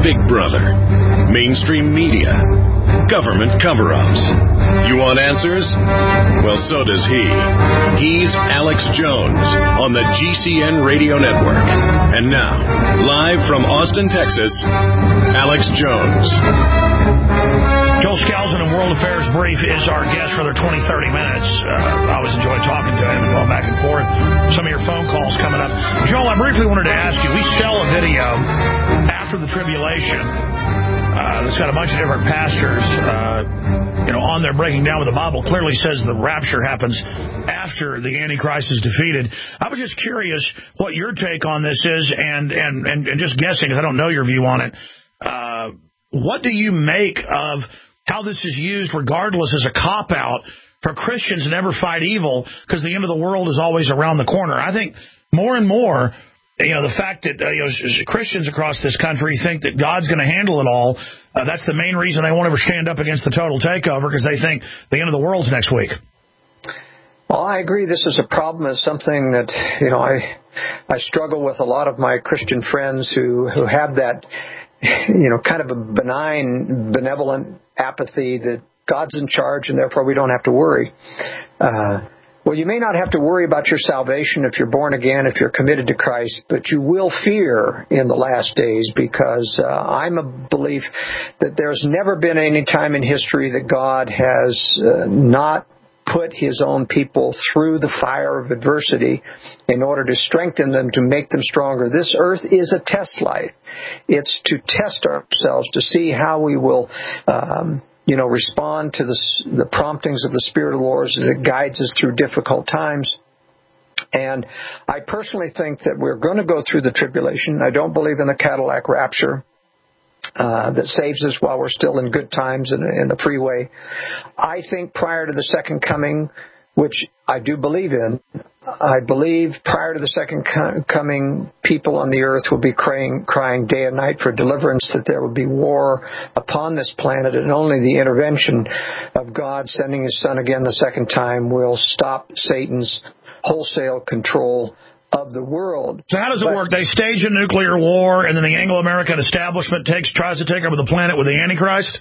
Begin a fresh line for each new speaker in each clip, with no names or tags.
Big Brother, mainstream media, government cover-ups. You want answers? Well, so does he. He's Alex Jones on the GCN Radio Network. And now, live from Austin, Texas, Alex Jones.
Joel Skousen in World Affairs Brief is our guest for their 20-30 minutes. I always enjoy talking to him and going back and forth. Some of your phone calls coming up. Joel, I briefly wanted to ask you, we sell a video after the tribulation that's got a bunch of different pastors on there breaking down what the Bible clearly says the rapture happens after the Antichrist is defeated. I was just curious what your take on this is, and just guessing, because I don't know your view on it. What do you make of how this is used, regardless, as a cop-out for Christians to never fight evil, because the end of the world is always around the corner? I think more and more, the fact that Christians across this country think that God's going to handle it all, that's the main reason they won't ever stand up against the total takeover, because they think the end of the world's next week.
Well, I agree this is a problem. It's something that, I struggle with a lot of my Christian friends who have that kind of a benign, benevolent apathy that God's in charge and therefore we don't have to worry. Well, you may not have to worry about your salvation if you're born again, if you're committed to Christ, but you will fear in the last days, because I'm a belief that there's never been any time in history that God has not put his own people through the fire of adversity in order to strengthen them, to make them stronger. This earth is a test life. It's to test ourselves, to see how we will respond to the promptings of the Spirit of the Lord as it guides us through difficult times. And I personally think that we're going to go through the tribulation. I don't believe in the Cadillac rapture that saves us while we're still in good times in the freeway. I think prior to the second coming, which I do believe in, I believe prior to the second coming, people on the earth will be crying day and night for deliverance, that there will be war upon this planet, and only the intervention of God sending his Son again the second time will stop Satan's wholesale control of the world.
So how does it work? They stage a nuclear war, and then the Anglo-American establishment tries to take over the planet with the Antichrist?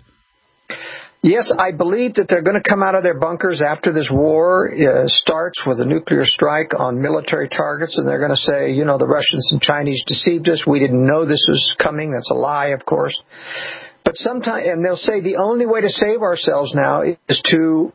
Yes, I believe that they're going to come out of their bunkers after this war starts with a nuclear strike on military targets, and they're going to say, the Russians and Chinese deceived us. We didn't know this was coming. That's a lie, of course. But and they'll say the only way to save ourselves now is to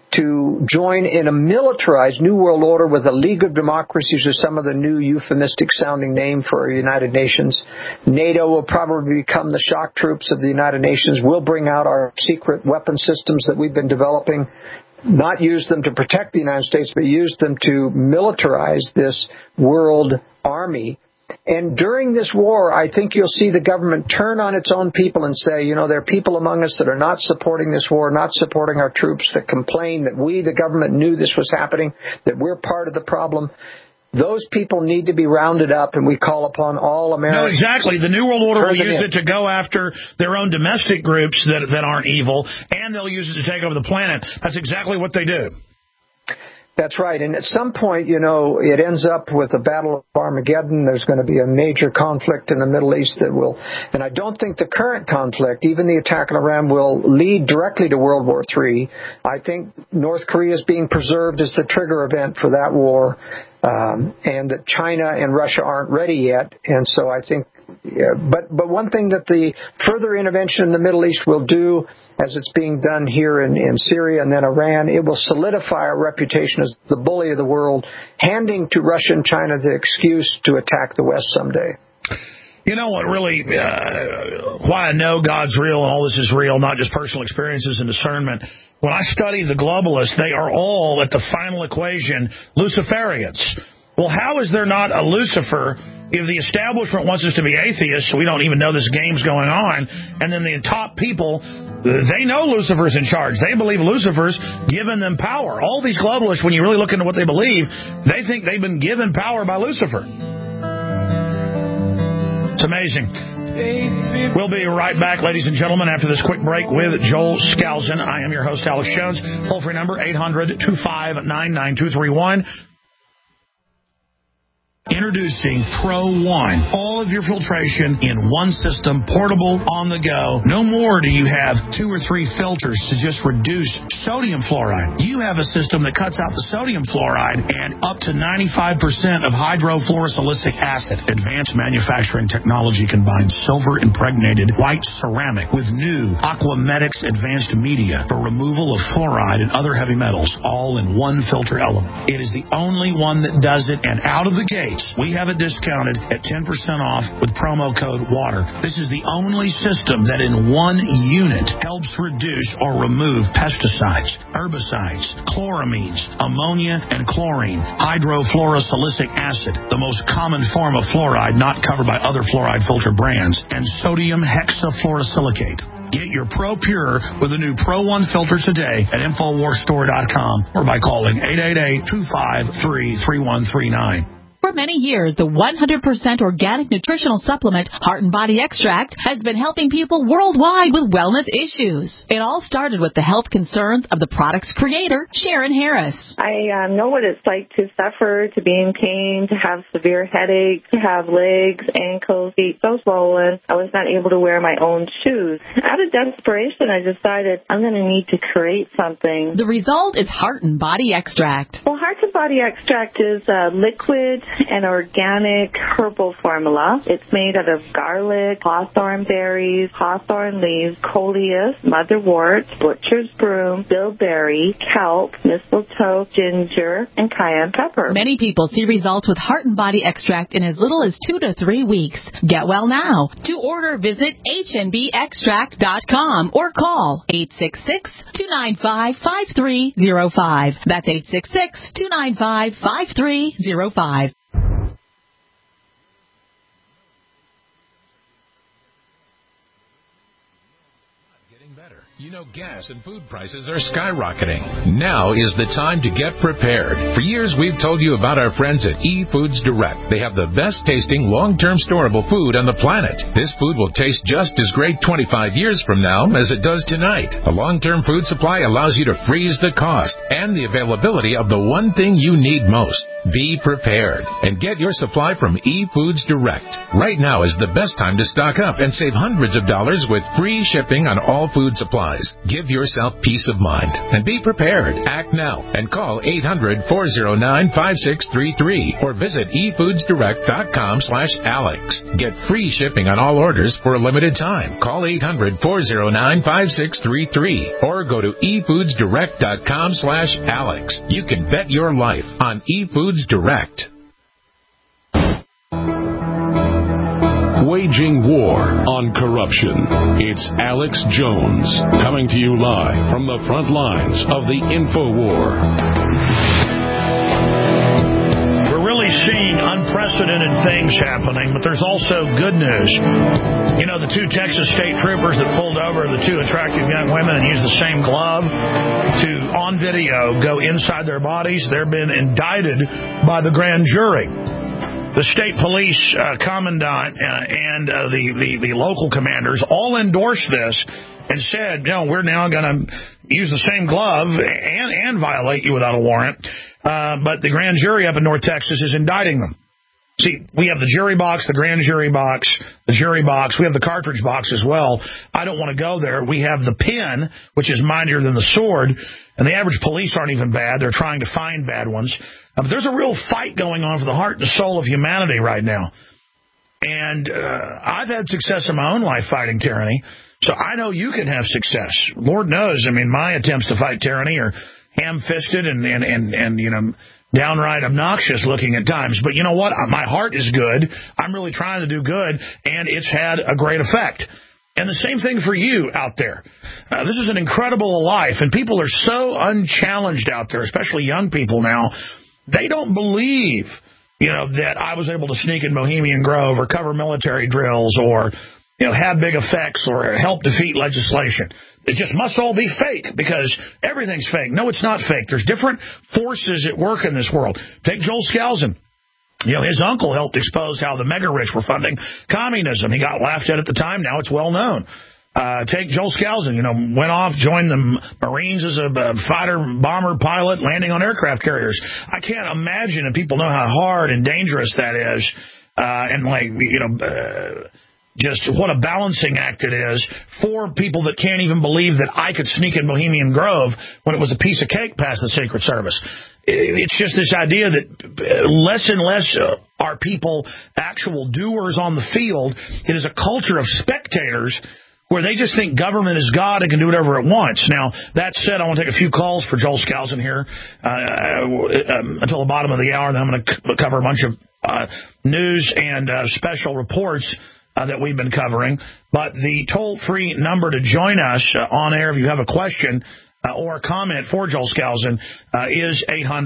join in a militarized New World Order with a League of Democracies, or some of the new euphemistic-sounding name for United Nations. NATO will probably become the shock troops of the United Nations. We'll bring out our secret weapon systems that we've been developing, not use them to protect the United States, but use them to militarize this world army. And during this war, I think you'll see the government turn on its own people and say, there are people among us that are not supporting this war, not supporting our troops, that complain that we, the government, knew this was happening, that we're part of the problem. Those people need to be rounded up, and we call upon all Americans.
No, exactly. The New World Order will use it to go after their own domestic groups that aren't evil, and they'll use it to take over the planet. That's exactly what they do.
That's right. And at some point, it ends up with a battle of Armageddon. There's going to be a major conflict in the Middle East that will, and I don't think the current conflict, even the attack on Iran, will lead directly to World War III. I think North Korea is being preserved as the trigger event for that war, and that China and Russia aren't ready yet. And so I think, but one thing that the further intervention in the Middle East will do, as it's being done here in Syria and then Iran, it will solidify our reputation as the bully of the world, handing to Russia and China the excuse to attack the West someday.
You know what really, why I know God's real and all this is real, not just personal experiences and discernment. When I study the globalists, they are all, at the final equation, Luciferians. Well, how is there not a Lucifer if the establishment wants us to be atheists, so we don't even know this game's going on, and then the top people, they know Lucifer's in charge. They believe Lucifer's given them power. All these globalists, when you really look into what they believe, they think they've been given power by Lucifer. It's amazing. We'll be right back, ladies and gentlemen, after this quick break with Joel Skousen. I am your host, Alex Jones. Toll-free number, 800-259-9231. Introducing Pro One. All of your filtration in one system, portable, on the go. No more do you have 2 or 3 filters to just reduce sodium fluoride. You have a system that cuts out the sodium fluoride and up to 95% of hydrofluorosilicic acid. Advanced manufacturing technology combines silver-impregnated white ceramic with new Aquamedics advanced media for removal of fluoride and other heavy metals, all in one filter element. It is the only one that does it, and out of the gate, we have it discounted at 10% off with promo code WATER. This is the only system that in one unit helps reduce or remove pesticides, herbicides, chloramines, ammonia, and chlorine, hydrofluorosilicic acid, the most common form of fluoride not covered by other fluoride filter brands, and sodium hexafluorosilicate. Get your Pro Pure with the new Pro One filter today at InfoWarsStore.com or by calling 888-253-3139.
For many years, the 100% organic nutritional supplement Heart and Body Extract has been helping people worldwide with wellness issues. It all started with the health concerns of the product's creator, Sharon Harris.
I know what it's like to suffer, to be in pain, to have severe headaches, to have legs, ankles, feet so swollen. I was not able to wear my own shoes. Out of desperation, I decided I'm going to need to create something.
The result is Heart and Body Extract.
Well, Heart and Body Extract is a liquid and organic herbal formula. It's made out of garlic, hawthorn berries, hawthorn leaves, coleus, motherwort, butcher's broom, bilberry, kelp, mistletoe, ginger, and cayenne pepper.
Many people see results with Heart and Body Extract in as little as 2 to 3 weeks. Get well now. To order, visit HNBextract.com or call 866-295-5305. That's 866-295-5305.
You know, gas and food prices are skyrocketing. Now is the time to get prepared. For years, we've told you about our friends at eFoods Direct. They have the best tasting, long-term storable food on the planet. This food will taste just as great 25 years from now as it does tonight. A long-term food supply allows you to freeze the cost and the availability of the one thing you need most. Be prepared and get your supply from eFoods Direct. Right now is the best time to stock up and save hundreds of dollars with free shipping on all food supplies. Give yourself peace of mind and be prepared. Act now and call 800-409-5633 or visit efoodsdirect.com/Alex. Get free shipping on all orders for a limited time. Call 800-409-5633 or go to efoodsdirect.com/Alex. You can bet your life on eFoods Direct.
Waging war on corruption. It's Alex Jones coming to you live from the front lines of the InfoWar.
We're really seeing unprecedented things happening, but there's also good news. You know, the 2 Texas state troopers that pulled over the 2 attractive young women and used the same glove to, on video, go inside their bodies, they've been indicted by the grand jury. The state police commandant and the local commanders all endorsed this and said, no, we're now going to use the same glove and violate you without a warrant. But the grand jury up in North Texas is indicting them. See, we have the jury box, the grand jury box, the jury box. We have the cartridge box as well. I don't want to go there. We have the pen, which is mightier than the sword. And the average police aren't even bad. They're trying to find bad ones. But there's a real fight going on for the heart and soul of humanity right now. And I've had success in my own life fighting tyranny. So I know you can have success. Lord knows, I mean, my attempts to fight tyranny are ham-fisted and you know, downright obnoxious looking at times. But you know what? My heart is good. I'm really trying to do good, and it's had a great effect. And the same thing for you out there. This is an incredible life, and people are so unchallenged out there, especially young people now. They don't believe, you know, that I was able to sneak in Bohemian Grove or cover military drills or, you know, have big effects or help defeat legislation. It just must all be fake because everything's fake. No, it's not fake. There's different forces at work in this world. Take Joel Skousen. You know, his uncle helped expose how the mega-rich were funding communism. He got laughed at the time. Now it's well known. Take Joel Skousen, went off, joined the Marines as a fighter bomber pilot, landing on aircraft carriers. I can't imagine, and people know how hard and dangerous that is, just what a balancing act it is for people that can't even believe that I could sneak in Bohemian Grove when it was a piece of cake past the Secret Service. It's just this idea that less and less are people actual doers on the field. It is a culture of spectators where they just think government is God and can do whatever it wants. Now, that said, I want to take a few calls for Joel Skousen here until the bottom of the hour, and then I'm going to cover a bunch of news and special reports that we've been covering. But the toll-free number to join us on air if you have a question or a comment for Joel Skousen is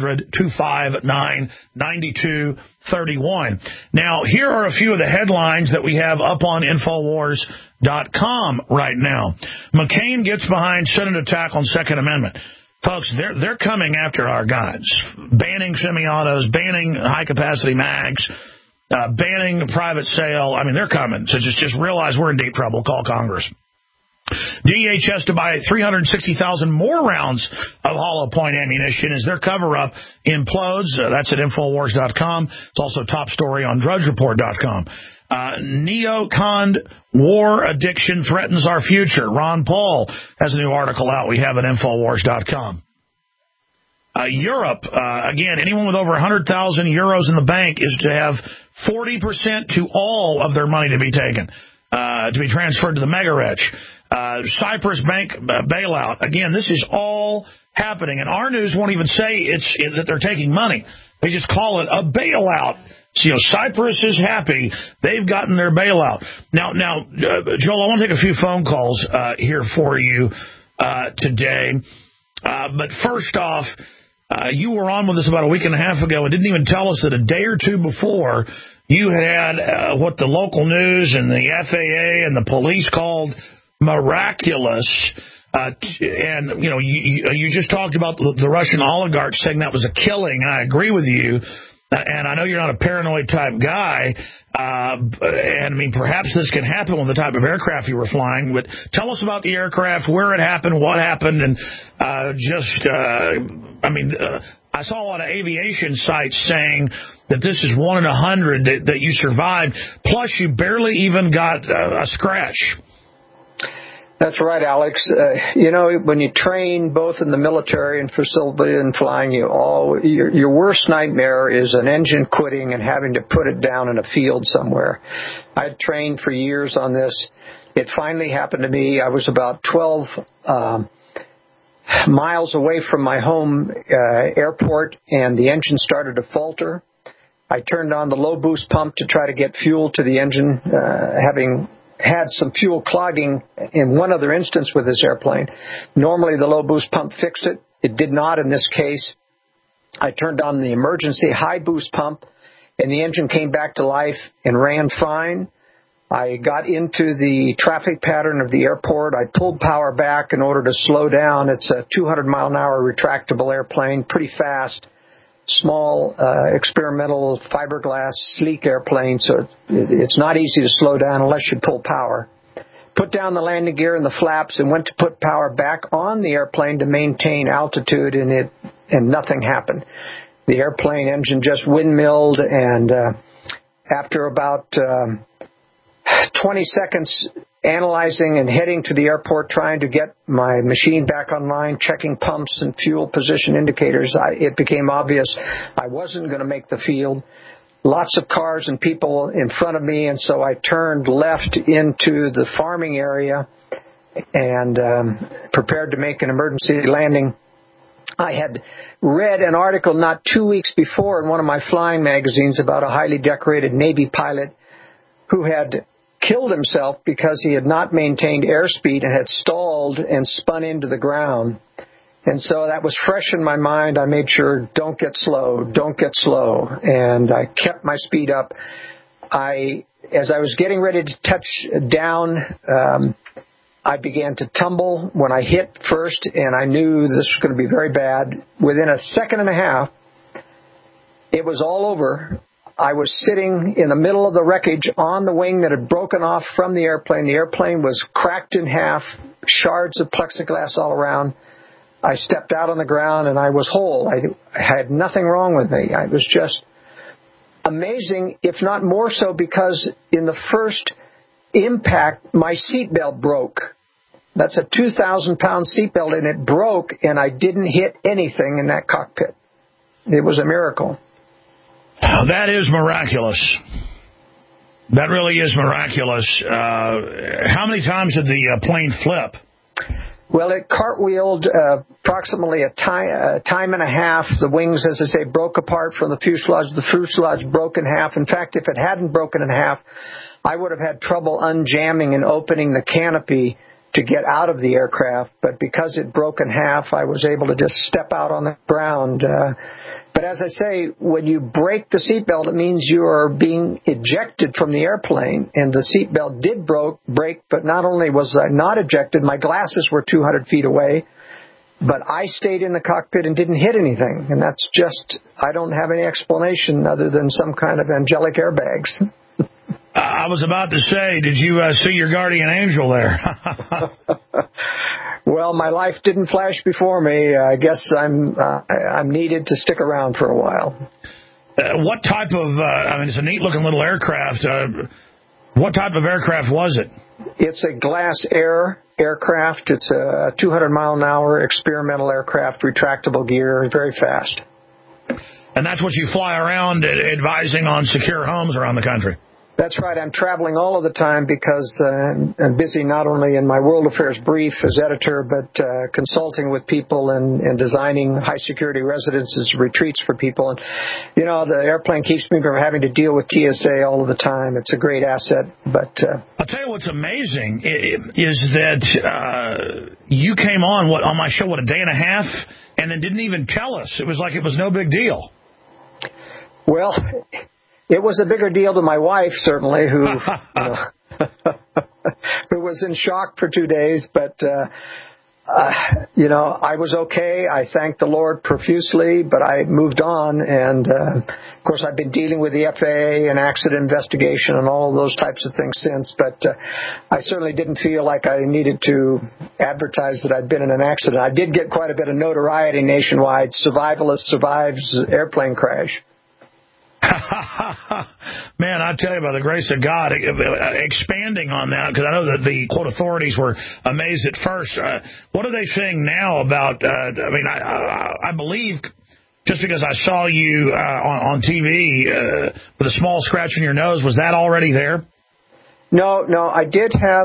800-259-9231. Now, here are a few of the headlines that we have up on Infowars.com right now. McCain gets behind Senate attack on Second Amendment. Folks, they're coming after our guns, banning semi-autos, banning high-capacity mags, banning private sale. I mean, they're coming. So just realize we're in deep trouble. Call Congress. DHS to buy 360,000 more rounds of hollow point ammunition as their cover-up implodes. That's at Infowars.com. It's also top story on DrudgeReport.com. Neocon war addiction threatens our future. Ron Paul has a new article out. We have at Infowars.com. Europe, again, anyone with over 100,000 euros in the bank is to have 40% to all of their money to be taken, to be transferred to the mega rich. Cyprus bank bailout. Again, this is all happening, and our news won't even say that they're taking money. They just call it a bailout. So, Cyprus is happy. They've gotten their bailout. Now, Joel, I want to take a few phone calls here for you today. But first off, you were on with us about a week and a half ago and didn't even tell us that a day or two before you had what the local news and the FAA and the police called miraculous. And, you just talked about the Russian oligarch saying that was a killing. I agree with you. And I know you're not a paranoid type guy. And I mean, perhaps this can happen with the type of aircraft you were flying. But tell us about the aircraft, where it happened, what happened, and I saw a lot of aviation sites saying that this is 1 in 100 that you survived. Plus, you barely even got a scratch.
That's right, Alex. When you train both in the military and for civilian flying, your worst nightmare is an engine quitting and having to put it down in a field somewhere. I'd trained for years on this. It finally happened to me. I was about 12 miles away from my home airport, and the engine started to falter. I turned on the low boost pump to try to get fuel to the engine, having had some fuel clogging in one other instance with this airplane. Normally the low boost pump fixed it. It did not in this case. I turned on the emergency high boost pump, and the engine came back to life and ran fine. I got into the traffic pattern of the airport. I pulled power back in order to slow down. It's a 200-mile-an-hour retractable airplane, pretty fast. Small, experimental fiberglass, sleek airplane, so it's not easy to slow down unless you pull power. Put down the landing gear and the flaps and went to put power back on the airplane to maintain altitude, and nothing happened. The airplane engine just windmilled, and after about 20 seconds analyzing and heading to the airport, trying to get my machine back online, checking pumps and fuel position indicators, it became obvious I wasn't going to make the field. Lots of cars and people in front of me, and so I turned left into the farming area and prepared to make an emergency landing. I had read an article not 2 weeks before in one of my flying magazines about a highly decorated Navy pilot who had killed himself because he had not maintained airspeed and had stalled and spun into the ground. And so that was fresh in my mind. I made sure, don't get slow. And I kept my speed up. As I was getting ready to touch down, I began to tumble when I hit first, and I knew this was going to be very bad. Within a second and a half, it was all over. I was sitting in the middle of the wreckage on the wing that had broken off from the airplane. The airplane was cracked in half, shards of plexiglass all around. I stepped out on the ground, and I was whole. I had nothing wrong with me. I was just amazing, if not more so, because in the first impact, my seatbelt broke. That's a 2,000-pound seatbelt, and it broke, and I didn't hit anything in that cockpit. It was a miracle.
That is miraculous. That really is miraculous. How many times did the plane flip?
Well, it cartwheeled approximately a time and a half. The wings, as I say, broke apart from the fuselage. The fuselage broke in half. In fact, if it hadn't broken in half, I would have had trouble unjamming and opening the canopy to get out of the aircraft. But because it broke in half, I was able to just step out on the ground. But as I say, when you break the seatbelt, it means you are being ejected from the airplane. And the seatbelt did break, but not only was I not ejected, my glasses were 200 feet away, but I stayed in the cockpit and didn't hit anything. And that's just, I don't have any explanation other than some kind of angelic airbags.
I was about to say, did you see your guardian angel there?
Well, my life didn't flash before me. I guess I'm needed to stick around for a while.
What type of, it's a neat-looking little aircraft. What type of aircraft was it?
It's a Glass Air aircraft. It's a 200-mile-an-hour experimental aircraft, retractable gear, very fast.
And that's what you fly around advising on secure homes around the country?
That's right. I'm traveling all of the time because I'm busy not only in my World Affairs Brief as editor, but consulting with people and designing high-security residences, retreats for people. And, you know, the airplane keeps me from having to deal with TSA all of the time. It's a great asset. But
I'll tell you what's amazing is that you came on my show, a day and a half, and then didn't even tell us. It was like it was no big deal.
Well, it was a bigger deal to my wife, certainly, who who was in shock for 2 days. But, I was okay. I thanked the Lord profusely, but I moved on. And, of course, I've been dealing with the FAA and accident investigation and all of those types of things since. But I certainly didn't feel like I needed to advertise that I'd been in an accident. I did get quite a bit of notoriety nationwide. Survivalist survives airplane crash.
Man, I tell you, by the grace of God, expanding on that, because I know that the, quote, authorities were amazed at first. What are they saying now about, I believe, just because I saw you on TV with a small scratch in your nose, was that already there?
No, I did have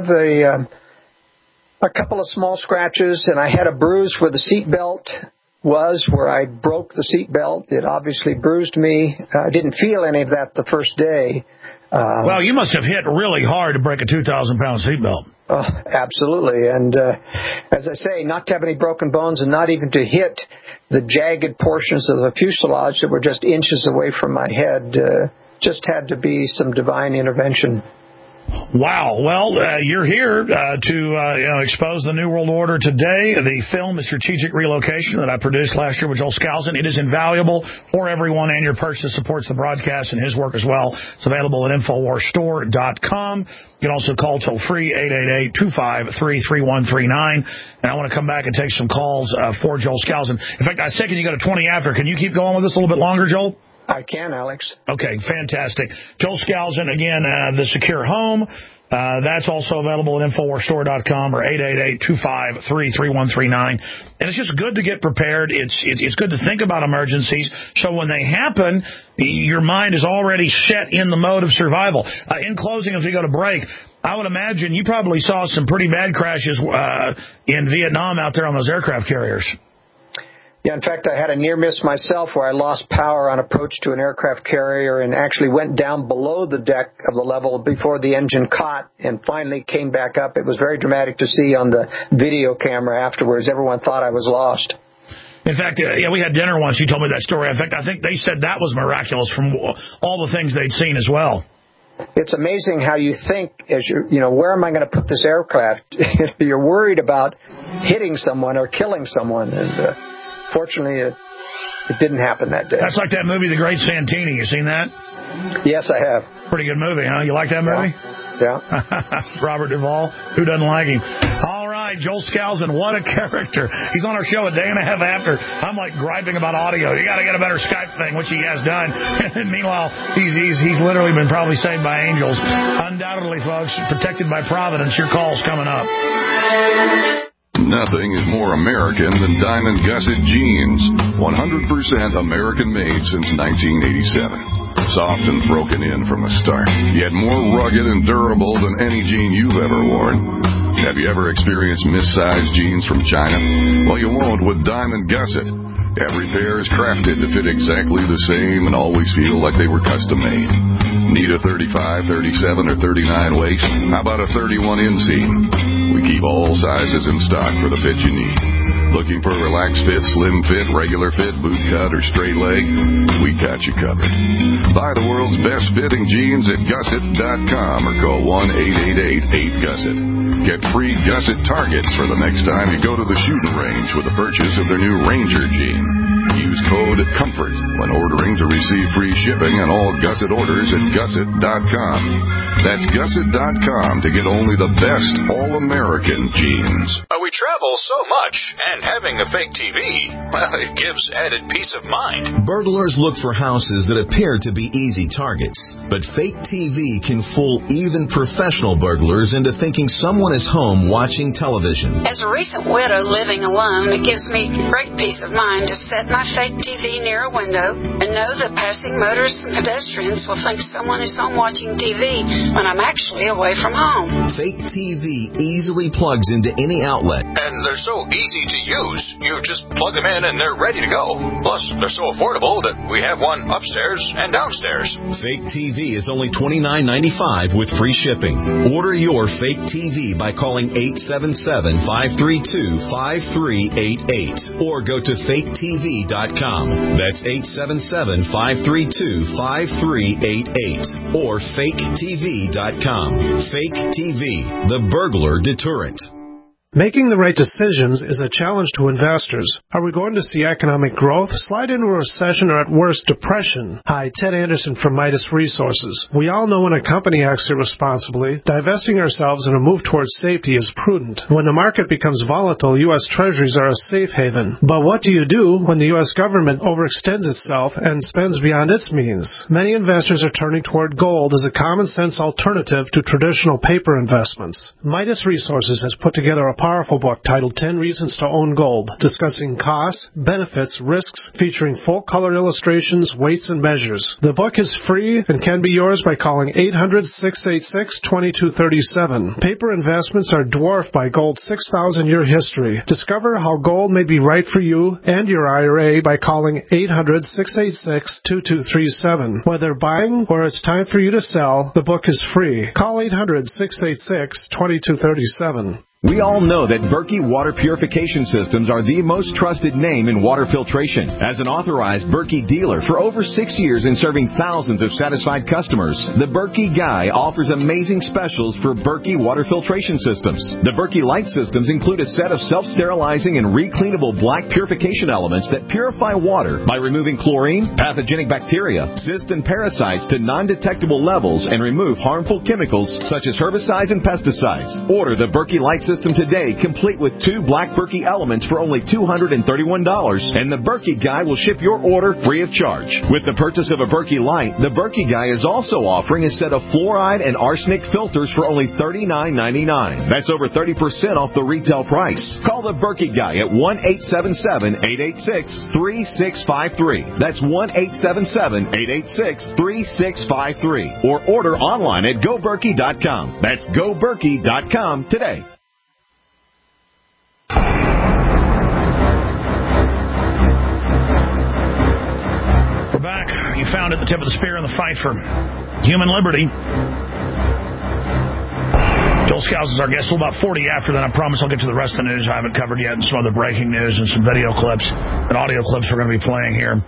a couple of small scratches, and I had a bruise where the seatbelt was, where I broke the seatbelt. It obviously bruised me. I didn't feel any of that the first day.
Well, you must have hit really hard to break a 2,000-pound seatbelt.
Oh, absolutely. And as I say, not to have any broken bones and not even to hit the jagged portions of the fuselage that were just inches away from my head, just had to be some divine intervention.
Wow. Well, you're here to expose the New World Order today. The film is Strategic Relocation that I produced last year with Joel Skousen. It is invaluable for everyone and your purchase supports the broadcast and his work as well. It's available at InfoWarsStore.com. You can also call toll-free 888-253-3139. And I want to come back and take some calls for Joel Skousen. In fact, I said, can you go to 20 after? Can you keep going with this a little bit longer, Joel?
I can, Alex.
Okay, fantastic. Joel Skousen, again, the Secure Home. That's also available at InfoWarsStore.com or 888-253-3139. And it's just good to get prepared. It's good to think about emergencies. So when they happen, your mind is already set in the mode of survival. In closing, as we go to break, I would imagine you probably saw some pretty bad crashes in Vietnam out there on those aircraft carriers.
Yeah, in fact, I had a near miss myself where I lost power on approach to an aircraft carrier and actually went down below the deck of the level before the engine caught and finally came back up. It was very dramatic to see on the video camera afterwards. Everyone thought I was lost.
In fact, we had dinner once. You told me that story. In fact, I think they said that was miraculous from all the things they'd seen as well.
It's amazing how you think as where am I going to put this aircraft? You're worried about hitting someone or killing someone, and fortunately, it didn't happen that day.
That's like that movie, The Great Santini. You seen that?
Yes, I have.
Pretty good movie, huh? You like that movie?
Yeah.
Robert Duvall. Who doesn't like him? All right, Joel Skousen, what a character. He's on our show a day and a half after. I'm like griping about audio. You got to get a better Skype thing, which he has done. And meanwhile, he's literally been probably saved by angels. Undoubtedly, folks, protected by Providence. Your call's coming up.
Nothing is more American than Diamond Gusset jeans. 100% American made since 1987. Soft and broken in from the start, yet more rugged and durable than any jean you've ever worn. Have you ever experienced missized jeans from China? Well, you won't with Diamond Gusset. Every pair is crafted to fit exactly the same and always feel like they were custom made. Need a 35, 37, or 39 waist? How about a 31 inseam? We keep all sizes in stock for the fit you need. Looking for a relaxed fit, slim fit, regular fit, boot cut, or straight leg? We got you covered. Buy the world's best fitting jeans at Gusset.com or call 1-888-8GUSSET. Get free Gusset targets for the next time you go to the shooting range with a purchase of their new Ranger jean. Use code COMFORT when ordering to receive free shipping on all Gusset orders at Gusset.com. That's Gusset.com to get only the best all-American jeans.
We travel so much, and having a fake TV, well, it gives added peace of mind.
Burglars look for houses that appear to be easy targets, but fake TV can fool even professional burglars into thinking someone is home watching television.
As a recent widow living alone, it gives me great peace of mind to set my fake TV near a window and know that passing motorists and pedestrians will think someone is home watching TV when I'm actually away from home.
Fake TV easily plugs into any outlet.
And they're so easy to use. You just plug them in and they're ready to go. Plus, they're so affordable that we have one upstairs and downstairs.
Fake TV is only $29.95 with free shipping. Order your fake TV by calling 877-532-5388 or go to faketv.com. That's 877-532-5388 or faketv.com. Fake TV, the burglar deterrent.
Making the right decisions is a challenge to investors. Are we going to see economic growth, slide into a recession, or at worst, depression? Hi, Ted Anderson from Midas Resources. We all know when a company acts irresponsibly, divesting ourselves in a move towards safety is prudent. When the market becomes volatile, U.S. Treasuries are a safe haven. But what do you do when the U.S. government overextends itself and spends beyond its means? Many investors are turning toward gold as a common-sense alternative to traditional paper investments. Midas Resources has put together a powerful book titled 10 Reasons to Own Gold, discussing costs, benefits, risks, featuring full-color illustrations, weights, and measures. The book is free and can be yours by calling 800-686-2237. Paper investments are dwarfed by gold's 6,000-year history. Discover how gold may be right for you and your IRA by calling 800-686-2237. Whether buying or it's time for you to sell, the book is free. Call 800-686-2237.
We all know that Berkey Water Purification Systems are the most trusted name in water filtration. As an authorized Berkey dealer for over 6 years and serving thousands of satisfied customers, the Berkey Guy offers amazing specials for Berkey Water Filtration Systems. The Berkey Light Systems include a set of self-sterilizing and recleanable black purification elements that purify water by removing chlorine, pathogenic bacteria, cysts, and parasites to non-detectable levels and remove harmful chemicals such as herbicides and pesticides. Order the Berkey Light System today, complete with 2 black Berkey elements for only $231, and the Berkey Guy will ship your order free of charge. With the purchase of a Berkey Light, the Berkey Guy is also offering a set of fluoride and arsenic filters for only $39.99. That's over 30% off the retail price. Call the Berkey Guy at 1-877-886-3653. That's 1-877-886-3653. Or order online at GoBerkey.com. That's GoBerkey.com today.
We're back. You found at the tip of the spear in the fight for human liberty. Joel Skousen is our guest. Till about 40 after that, I promise I'll get to the rest of the news I haven't covered yet, and some other breaking news and some video clips and audio clips we're going to be playing here.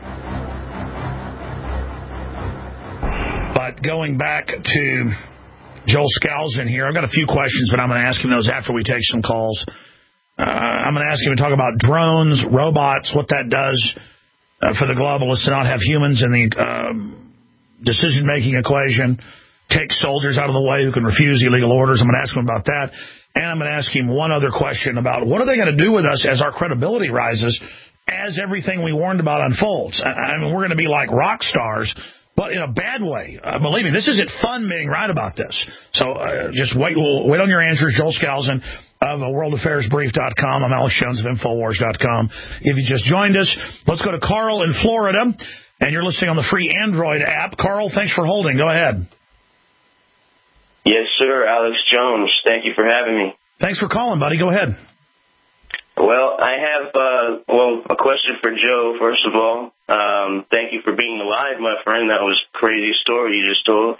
But going back to Joel Skousen here, I've got a few questions, but I'm going to ask him those after we take some calls. I'm going to ask him to talk about drones, robots, what that does for the globalists to not have humans in the decision-making equation, take soldiers out of the way who can refuse illegal orders. I'm going to ask him about that. And I'm going to ask him one other question about what are they going to do with us as our credibility rises, as everything we warned about unfolds. I mean, we're going to be like rock stars, but in a bad way. Believe me, this isn't fun being right about this. So just wait. We'll wait on your answers. Joel Skousen of WorldAffairsBrief.com. I'm Alex Jones of Infowars.com. If you just joined us, let's go to Carl in Florida. And you're listening on the free Android app. Carl, thanks for holding. Go ahead.
Yes, sir. Alex Jones. Thank you for having me.
Thanks for calling, buddy. Go ahead.
Well, I have a question for Joe, first of all. Thank you for being alive, my friend. That was a crazy story you just told.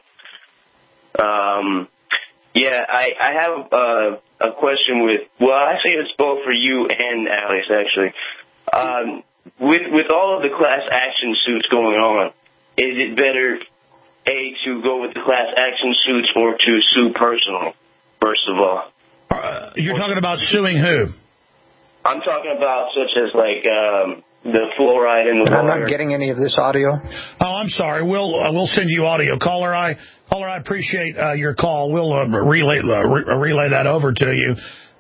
I have a question actually it's both for you and Alex, actually. With all of the class action suits going on, is it better, A, to go with the class action suits or to sue personally, first of all?
You're talking about suing who?
I'm talking about such as like the fluoride in the water.
I'm not getting any of this audio.
Oh, I'm sorry. We'll send you audio. Caller, I appreciate your call. We'll relay that over to you.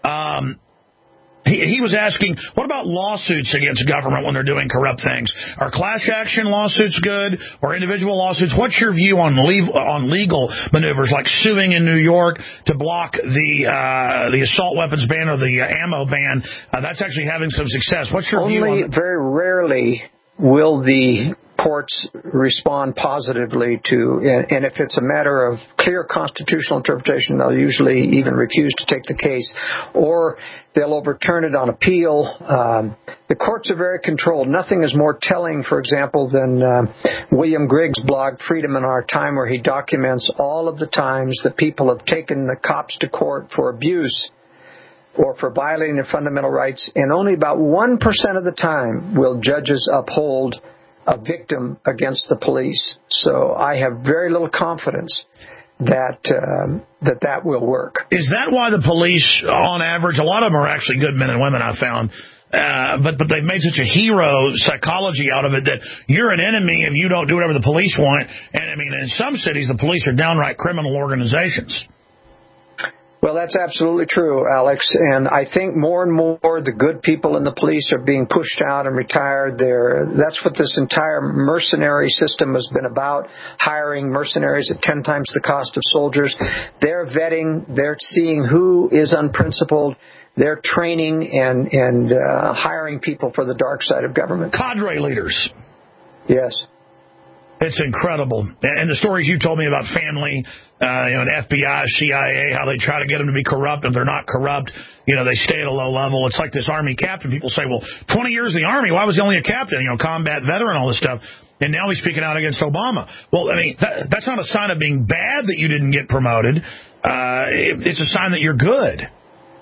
He was asking, what about lawsuits against government when they're doing corrupt things? Are class action lawsuits good or individual lawsuits? What's your view on legal maneuvers like suing in New York to block the assault weapons ban or the ammo ban? That's actually having some success. What's your view on that?
Very rarely will the courts respond positively to, and if it's a matter of clear constitutional interpretation, they'll usually even refuse to take the case, or they'll overturn it on appeal. The courts are very controlled. Nothing is more telling, for example, than William Griggs' blog, Freedom in Our Time, where he documents all of the times that people have taken the cops to court for abuse or for violating their fundamental rights, and only about 1% of the time will judges uphold a victim against the police. So I have very little confidence that that will work.
Is that why the police, on average, a lot of them are actually good men and women, I found, but they've made such a hero psychology out of it that you're an enemy if you don't do whatever the police want. And, I mean, in some cities, the police are downright criminal organizations.
Well, that's absolutely true, Alex. And I think more and more the good people in the police are being pushed out and retired. That's what this entire mercenary system has been about, hiring mercenaries at 10 times the cost of soldiers. They're vetting. They're seeing who is unprincipled. They're training and hiring people for the dark side of government.
Cadre leaders.
Yes.
It's incredible. And the stories you told me about family, an FBI, CIA, how they try to get them to be corrupt. If they're not corrupt, they stay at a low level. It's like this Army captain. People say, well, 20 years in the Army, why was he only a captain? Combat veteran, all this stuff. And now he's speaking out against Obama. Well, I mean, that's not a sign of being bad that you didn't get promoted. It's a sign that you're good.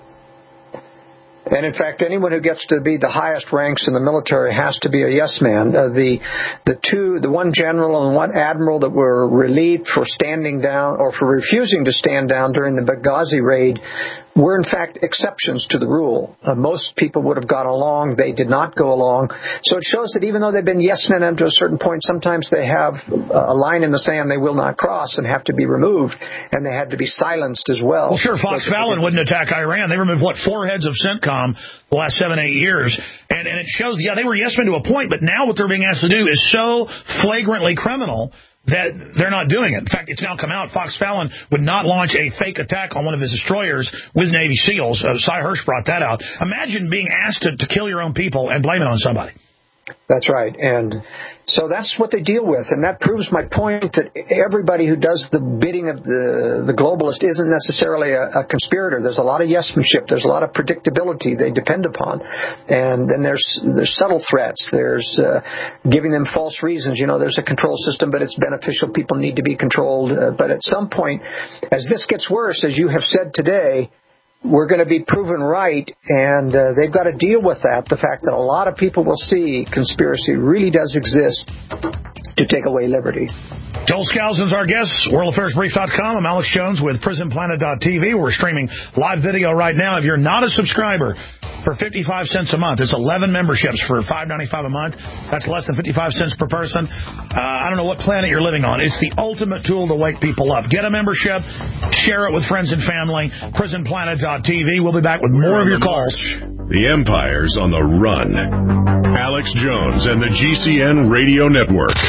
And in fact, anyone who gets to be the highest ranks in the military has to be a yes man. The one general and one admiral that were relieved for standing down or for refusing to stand down during the Benghazi raid were in fact exceptions to the rule. Most people would have gone along. They did not go along. So it shows that even though they've been yes men up to a certain point, sometimes they have a line in the sand they will not cross and have to be removed, and they had to be silenced as well.
Well, sure, Fox Fallon wouldn't attack Iran. They removed, 4 heads of CENTCOM the last 7-8 years, and it shows, they were yes men to a point, but now what they're being asked to do is so flagrantly criminal that they're not doing it. In fact, it's now come out, Fox Fallon would not launch a fake attack on one of his destroyers with Navy SEALs. Cy Hirsch brought that out. Imagine being asked to kill your own people and blame it on somebody.
That's right. And so that's what they deal with. And that proves my point that everybody who does the bidding of the globalist isn't necessarily a conspirator. There's a lot of yes-manship. There's a lot of predictability they depend upon. And then there's subtle threats. There's giving them false reasons. There's a control system, but it's beneficial. People need to be controlled. But at some point, as this gets worse, as you have said today, we're going to be proven right, and they've got to deal with that, the fact that a lot of people will see conspiracy really does exist to take away liberty.
Joel Skousen's our guest, WorldAffairsBrief.com. I'm Alex Jones with PrisonPlanet.tv. We're streaming live video right now. If you're not a subscriber, for 55 cents a month. It's 11 memberships for $5.95 a month. That's less than 55 cents per person. I don't know what planet you're living on. It's the ultimate tool to wake people up. Get a membership. Share it with friends and family. PrisonPlanet.tv. We'll be back with more of your calls.
The Empire's on the run. Alex Jones and the GCN Radio Network.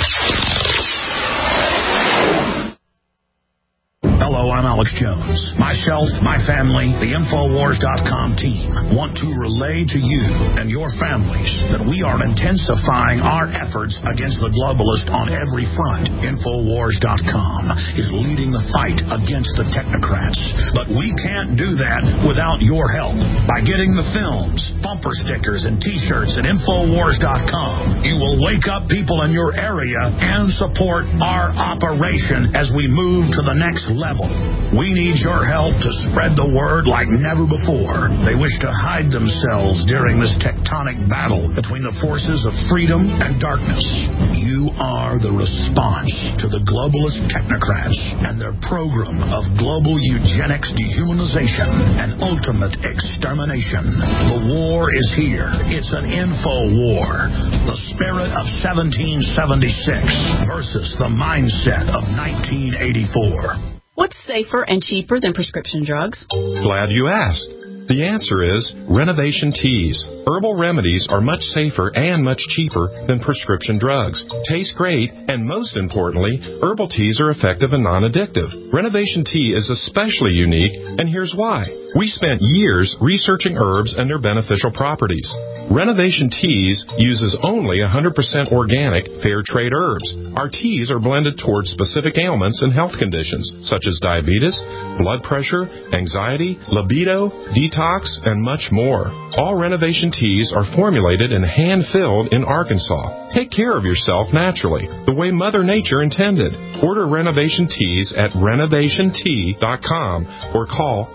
Hello, I'm Alex Jones. Myself, my family, the Infowars.com team want to relay to you and your families that we are intensifying our efforts against the globalist on every front. Infowars.com is leading the fight against the technocrats. But we can't do that without your help. By getting the films, bumper stickers, and T-shirts at Infowars.com, you will wake up people in your area and support our operation as we move to the next level. We need your help to spread the word like never before. They wish to hide themselves during this tectonic battle between the forces of freedom and darkness. You are the response to the globalist technocrats and their program of global eugenics, dehumanization, and ultimate extermination. The war is here. It's an info war. The spirit of 1776 versus the mindset of 1984.
What's safer and cheaper than prescription drugs?
Glad you asked. The answer is Renovation Teas. Herbal remedies are much safer and much cheaper than prescription drugs. Taste great, and most importantly, herbal teas are effective and non-addictive. Renovation Tea is especially unique, and here's why. We spent years researching herbs and their beneficial properties. Renovation Teas uses only 100% organic, fair trade herbs. Our teas are blended towards specific ailments and health conditions, such as diabetes, blood pressure, anxiety, libido, detox, and much more. All Renovation Teas are formulated and hand-filled in Arkansas. Take care of yourself naturally, the way Mother Nature intended. Order Renovation Teas at renovationtea.com or call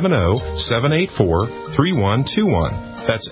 870-784-3121. That's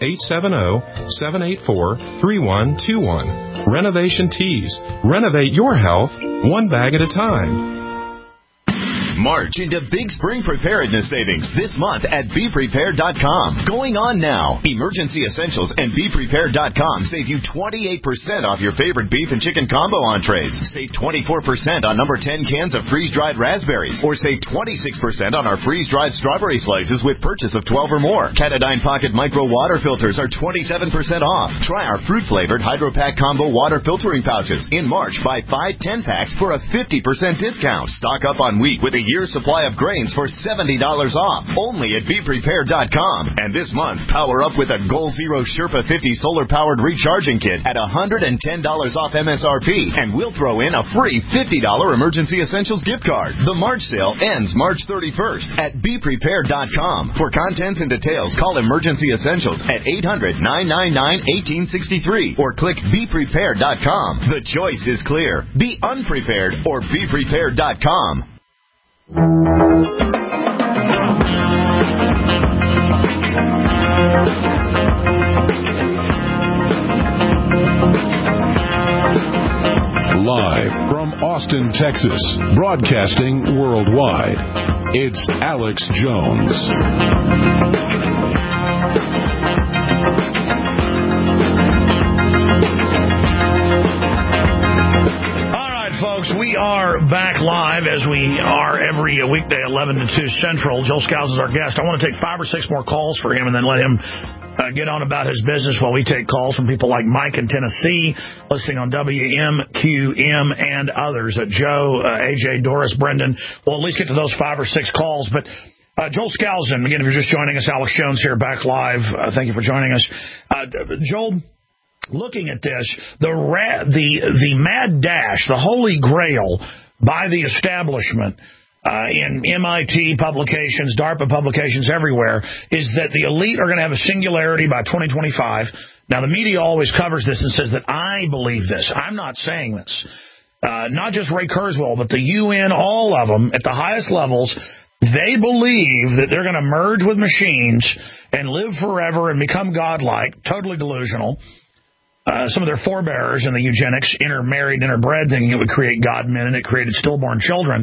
870-784-3121. Renovation Teas. Renovate your health one bag at a time.
March into big spring preparedness savings this month at BePrepared.com. Going on now. Emergency Essentials and BePrepared.com save you 28% off your favorite beef and chicken combo entrees. Save 24% on number 10 cans of freeze-dried raspberries. Or save 26% on our freeze-dried strawberry slices with purchase of 12 or more. Katadyn Pocket Micro Water Filters are 27% off. Try our fruit-flavored Hydro Pack Combo Water Filtering Pouches. In March, buy 5 10-packs for a 50% discount. Stock up on wheat with a year's supply of grains for $70 off, only at BePrepared.com. And this month, power up with a Goal Zero Sherpa 50 solar-powered recharging kit at $110 off MSRP, and we'll throw in a free $50 Emergency Essentials gift card. The March sale ends March 31st at BePrepared.com. For contents and details, call Emergency Essentials at 800-999-1863 or click BePrepared.com. The choice is clear. Be unprepared or BePrepared.com.
Live from Austin, Texas, broadcasting worldwide, it's Alex Jones.
Folks, we are back live as we are every weekday, 11 to 2 Central. Joel Scouse is our guest. I want to take 5 or 6 more calls for him and then let him get on about his business while we take calls from people like Mike in Tennessee, listening on WMQM and others. Joe, AJ, Doris, Brendan. We'll at least get to those 5 or 6 calls. But Joel Skousen, again, if you're just joining us, Alex Jones here, back live. Thank you for joining us. Joel, looking at this, the mad dash, the holy grail by the establishment in MIT publications, DARPA publications everywhere, is that the elite are going to have a singularity by 2025. Now, the media always covers this and says that I believe this. I'm not saying this. Not just Ray Kurzweil, but the UN, all of them, at the highest levels, they believe that they're going to merge with machines and live forever and become godlike, totally delusional. Some of their forebearers in the eugenics intermarried, interbred thing, it would create God men, and it created stillborn children.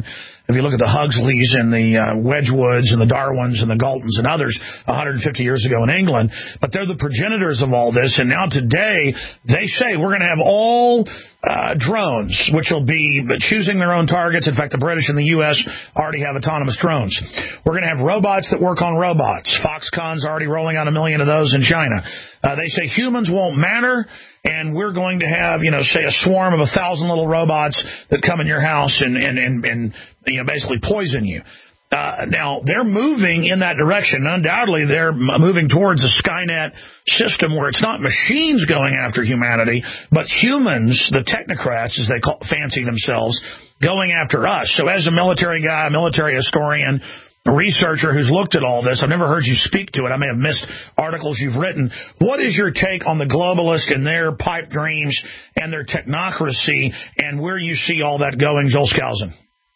If you look at the Huxleys and the Wedgwoods and the Darwins and the Galtons and others 150 years ago in England, but they're the progenitors of all this. And now today, they say we're going to have all drones, which will be choosing their own targets. In fact, the British and the U.S. already have autonomous drones. We're going to have robots that work on robots. Foxconn's already rolling out 1 million of those in China. They say humans won't matter, and we're going to have, say a swarm of 1,000 little robots that come in your house and basically poison you. Now, they're moving in that direction. Undoubtedly, they're moving towards a Skynet system where it's not machines going after humanity, but humans, the technocrats, as they fancy themselves, going after us. So as a military guy, a military historian, a researcher who's looked at all this, I've never heard you speak to it. I may have missed articles you've written. What is your take on the globalists and their pipe dreams and their technocracy and where you see all that going, Joel Skousen?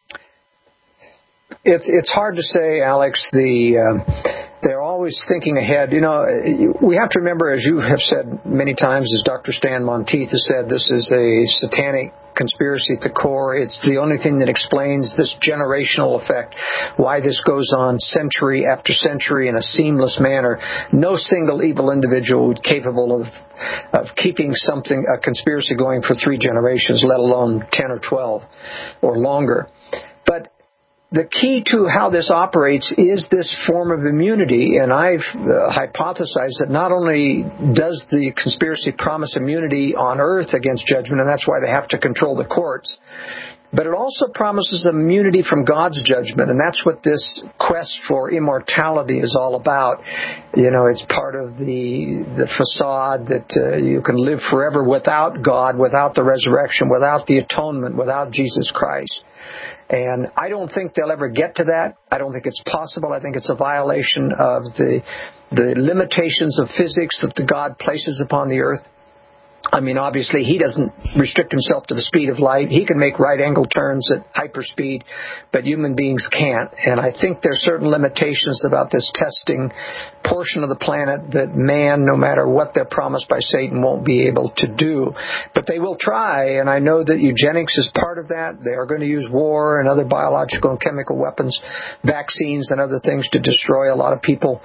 It's hard to say, Alex. They're always thinking ahead. We have to remember, as you have said many times, as Dr. Stan Monteith has said, this is a satanic conspiracy at the core. It's the only thing that explains this generational effect, why this goes on century after century in a seamless manner. No single evil individual capable of keeping a conspiracy going for 3 generations, let alone 10 or 12 or longer. But the key to how this operates is this form of immunity, and I've hypothesized that not only does the conspiracy promise immunity on earth against judgment, and that's why they have to control the courts, but it also promises immunity from God's judgment, and that's what this quest for immortality is all about. It's part of the facade that you can live forever without God, without the resurrection, without the atonement, without Jesus Christ. And I don't think they'll ever get to that. I don't think it's possible. I think it's a violation of the limitations of physics that the God places upon the earth. I mean, obviously, he doesn't restrict himself to the speed of light. He can make right-angle turns at hyperspeed, but human beings can't. And I think there's certain limitations about this testing portion of the planet that man, no matter what they're promised by Satan, won't be able to do. But they will try, and I know that eugenics is part of that. They are going to use war and other biological and chemical weapons, vaccines and other things to destroy a lot of people.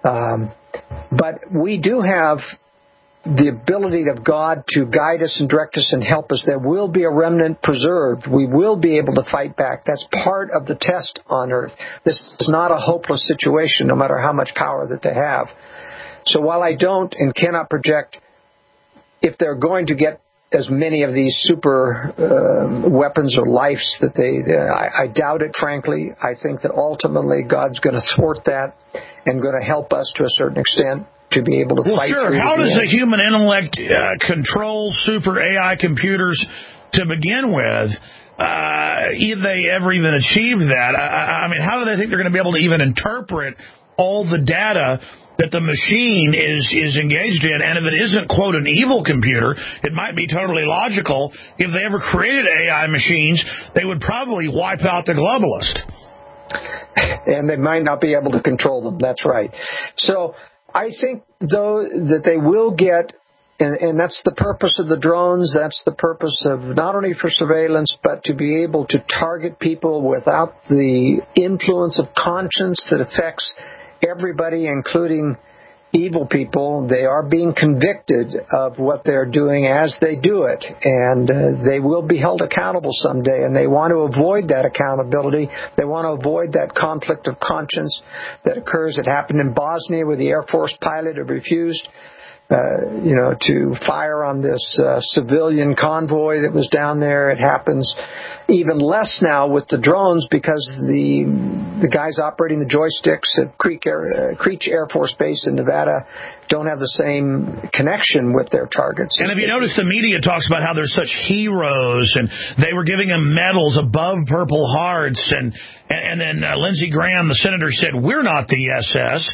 But we do have the ability of God to guide us and direct us and help us. There will be a remnant preserved. We will be able to fight back. That's part of the test on earth. This is not a hopeless situation, no matter how much power that they have. So while I don't and cannot project if they're going to get as many of these super weapons or lives that I doubt it, frankly. I think that ultimately God's going to thwart that and going to help us to a certain extent to be able to fight.
Well, sure. How does the human intellect control super AI computers to begin with? If they ever even achieve that, I mean, how do they think they're going to be able to even interpret all the data that the machine is engaged in? And if it isn't, quote, an evil computer, it might be totally logical. If they ever created AI machines, they would probably wipe out the globalist.
And they might not be able to control them. That's right. So I think, though, that they will get, and that's the purpose of the drones, that's the purpose of not only for surveillance, but to be able to target people without the influence of conscience that affects everybody, including evil people. They are being convicted of what they're doing as they do it, and they will be held accountable someday, and they want to avoid that accountability. They want to avoid that conflict of conscience that occurs. It happened in Bosnia where the Air Force pilot had refused to fire on this civilian convoy that was down there. It happens even less now with the drones because the guys operating the joysticks at Creech Air Force Base in Nevada don't have the same connection with their targets.
And if you notice, the media talks about how they're such heroes, and they were giving them medals above Purple Hearts, and then Lindsey Graham, the senator, said, "We're not the SS.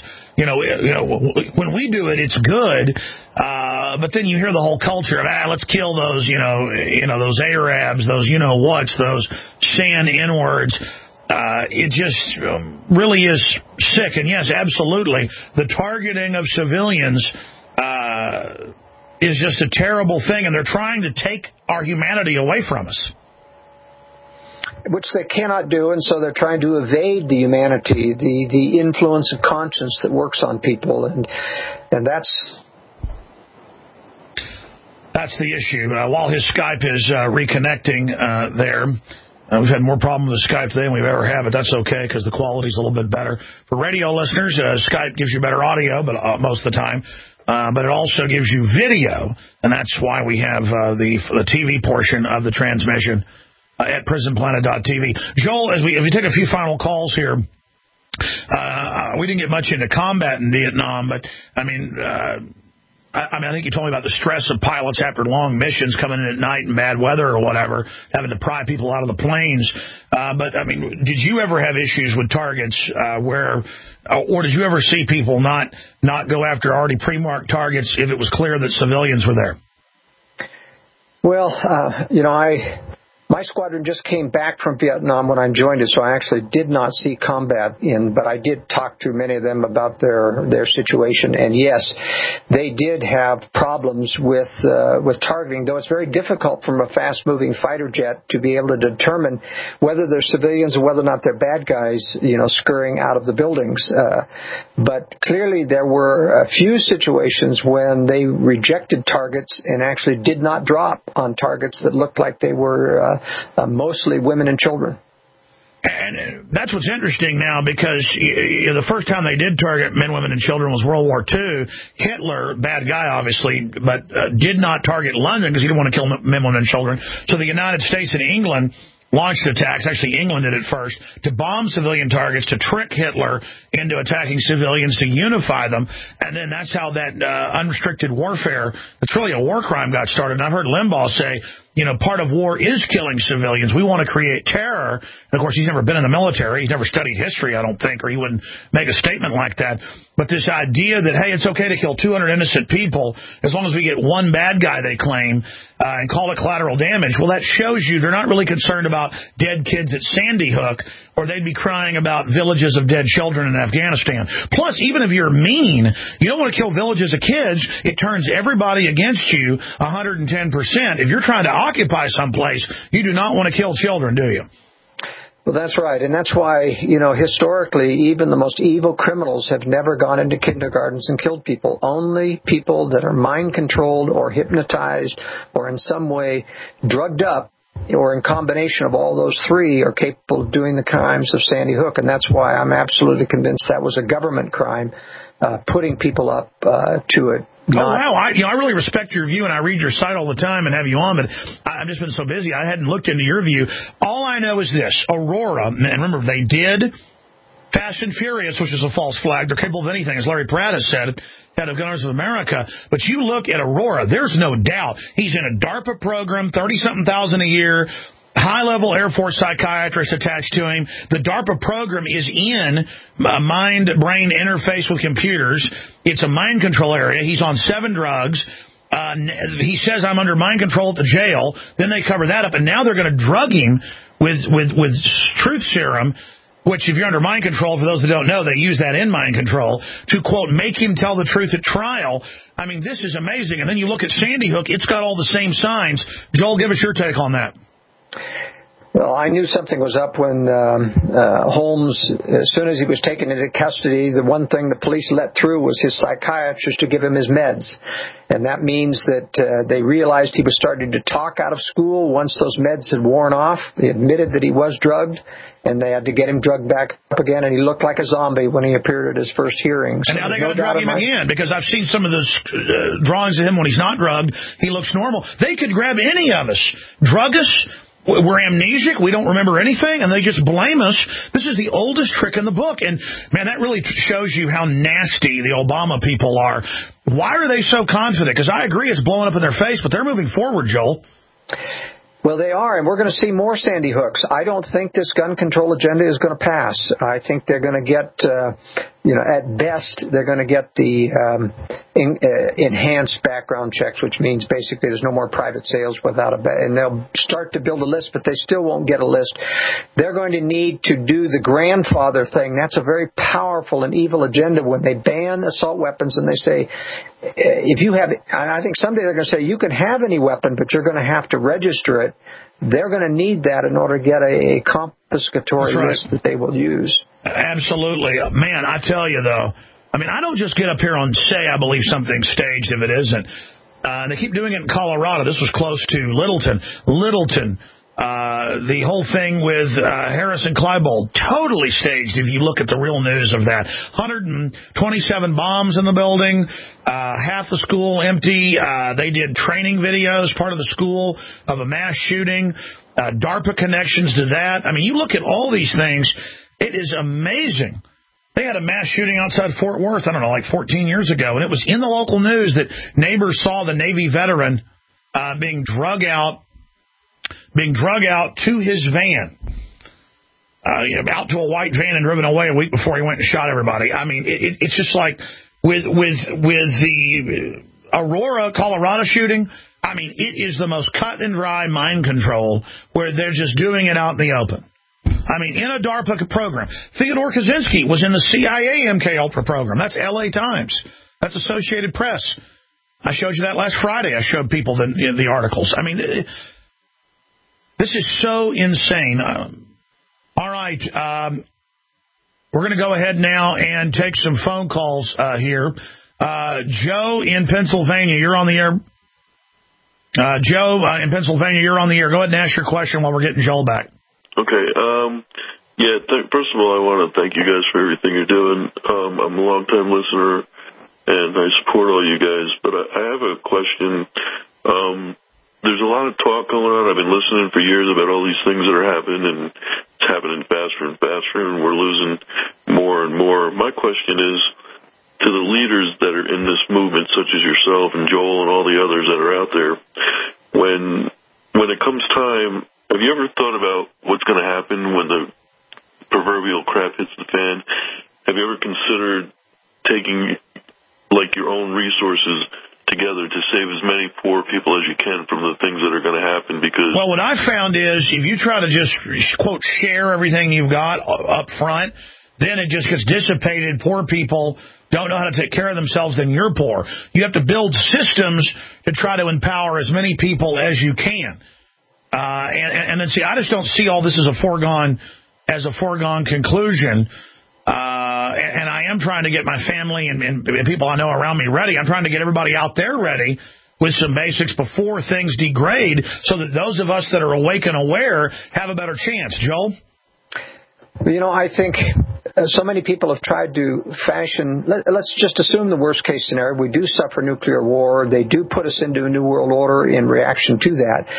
When we do it, it's good." But then you hear the whole culture of, let's kill those, those Arabs, those whats, those sand N-words. It just really is sick. And yes, absolutely, the targeting of civilians is just a terrible thing, and they're trying to take our humanity away from us.
which they cannot do, and so they're trying to evade the humanity, the influence of conscience that works on people, and that's
the issue. While his Skype is reconnecting there, we've had more problems with Skype today than we've ever had, but that's okay because the quality's a little bit better. For radio listeners, Skype gives you better audio, but most of the time. But it also gives you video, and that's why we have the TV portion of the transmission at prisonplanet.tv. Joel, as we take a few final calls here, we didn't get much into combat in Vietnam, but I think you told me about the stress of pilots after long missions coming in at night in bad weather or whatever, having to pry people out of the planes. But did you ever have issues with targets or did you ever see people not go after already pre-marked targets if it was clear that civilians were there?
Well, my squadron just came back from Vietnam when I joined it, so I actually did not see combat but I did talk to many of them about their situation. And yes, they did have problems with targeting, though it's very difficult from a fast-moving fighter jet to be able to determine whether they're civilians or whether or not they're bad guys, scurrying out of the buildings. But clearly there were a few situations when they rejected targets and actually did not drop on targets that looked like they were mostly women and children.
And that's what's interesting now, because the first time they did target men, women, and children was World War II. Hitler, bad guy, obviously, but did not target London because he didn't want to kill men, women, and children. So the United States and England launched attacks, actually England did it first, to bomb civilian targets, to trick Hitler into attacking civilians, to unify them. And then that's how that unrestricted warfare, that's really a war crime, got started. And I've heard Limbaugh say, part of war is killing civilians. We want to create terror. And, of course, he's never been in the military. He's never studied history, I don't think, or he wouldn't make a statement like that. But this idea that, hey, it's okay to kill 200 innocent people as long as we get one bad guy, they claim, and call it collateral damage, well, that shows you they're not really concerned about dead kids at Sandy Hook, or they'd be crying about villages of dead children in Afghanistan. Plus, even if you're mean, you don't want to kill villages of kids. It turns everybody against you 110%. If you're trying to occupy someplace, you do not want to kill children, do you?
Well, that's right. And that's why, historically, even the most evil criminals have never gone into kindergartens and killed people. Only people that are mind-controlled or hypnotized or in some way drugged up or in combination of all those three are capable of doing the crimes of Sandy Hook. And that's why I'm absolutely convinced that was a government crime, putting people up to it.
Wow. I really respect your view, and I read your site all the time and have you on, but I've just been so busy I hadn't looked into your view. All I know is this. Aurora, and remember, they did Fast and Furious, which is a false flag. They're capable of anything, as Larry Pratt has said, head of Gunners of America. But you look at Aurora, there's no doubt. He's in a DARPA program, 30-something thousand a year, high-level Air Force psychiatrist attached to him. The DARPA program is in a mind-brain interface with computers. It's a mind control area. He's on 7 drugs. He says, I'm under mind control at the jail. Then they cover that up, and now they're going to drug him with truth serum, which, if you're under mind control, for those that don't know, they use that in mind control to, quote, make him tell the truth at trial. I mean, this is amazing. And then you look at Sandy Hook. It's got all the same signs. Joel, give us your take on that.
Well, I knew something was up when Holmes, as soon as he was taken into custody, the one thing the police let through was his psychiatrist to give him his meds. And that means that they realized he was starting to talk out of school once those meds had worn off. He admitted that he was drugged, and they had to get him drugged back up again, and he looked like a zombie when he appeared at his first hearing. So
and now they got to drug him again, because I've seen some of those drawings of him when he's not drugged. He looks normal. They could grab any of us, drug us. We're amnesic. We don't remember anything, and they just blame us. This is the oldest trick in the book. And, man, that really shows you how nasty the Obama people are. Why are they so confident? Because I agree it's blowing up in their face, but they're moving forward, Joel.
Well, they are, and we're going to see more Sandy Hooks. I don't think this gun control agenda is going to pass. I think they're going to get, at best, they're going to get the enhanced background checks, which means basically there's no more private sales without and they'll start to build a list, but they still won't get a list. They're going to need to do the grandfather thing. That's a very powerful and evil agenda when they ban assault weapons and they say, if you have, I think someday they're going to say you can have any weapon, but you're going to have to register it they're going to need that in order to get a confiscatory list that they will use.
Absolutely. Man, I tell you, though, I mean, I don't just get up here and say I believe something's staged if it isn't. And they keep doing it in Colorado. This was close to Littleton. The whole thing with Harris and Kleinbold, totally staged if you look at the real news of that. 127 bombs in the building, half the school empty. They did training videos, part of the school, of a mass shooting, DARPA connections to that. I mean, you look at all these things, it is amazing. They had a mass shooting outside Fort Worth, I don't know, like 14 years ago, and it was in the local news that neighbors saw the Navy veteran being drug out to his van, out to a white van and driven away a week before he went and shot everybody. I mean, it's just like with the Aurora, Colorado shooting. I mean, it is the most cut and dry mind control where they're just doing it out in the open. I mean, in a DARPA program. Theodore Kaczynski was in the CIA MKUltra program. That's LA Times. That's Associated Press. I showed you that last Friday. I showed people the articles. I mean, this is so insane. All right. We're going to go ahead now and take some phone calls here. Joe in Pennsylvania, you're on the air. Joe in Pennsylvania, you're on the air. Go ahead and ask your question while we're getting Joel back.
Okay. First of all, I want to thank you guys for everything you're doing. I'm a long-time listener, and I support all you guys. But I have a question. There's a lot of talk going on. I've been listening for years about all these things that are happening, and it's happening faster and faster, and we're losing more and more. My question is to the leaders that are in this movement, such as yourself and Joel and all the others that are out there, when it comes time, have you ever thought about what's going to happen when the proverbial crap hits the fan? Have you ever considered taking, like, your own resources together to save as many poor people as you can from the things that are going to happen? Because,
well, what I found is if you try to just, quote, share everything you've got up front, then it just gets dissipated. Poor people don't know how to take care of themselves, then you're poor. You have to build systems to try to empower as many people as you can. And then, see, I just don't see all this as a foregone conclusion. And I am trying to get my family and people I know around me ready. I'm trying to get everybody out there ready with some basics before things degrade so that those of us that are awake and aware have a better chance. Joel?
You know, I think so many people have tried to fashion, let's just assume the worst case scenario. We do suffer nuclear war. They do put us into a new world order in reaction to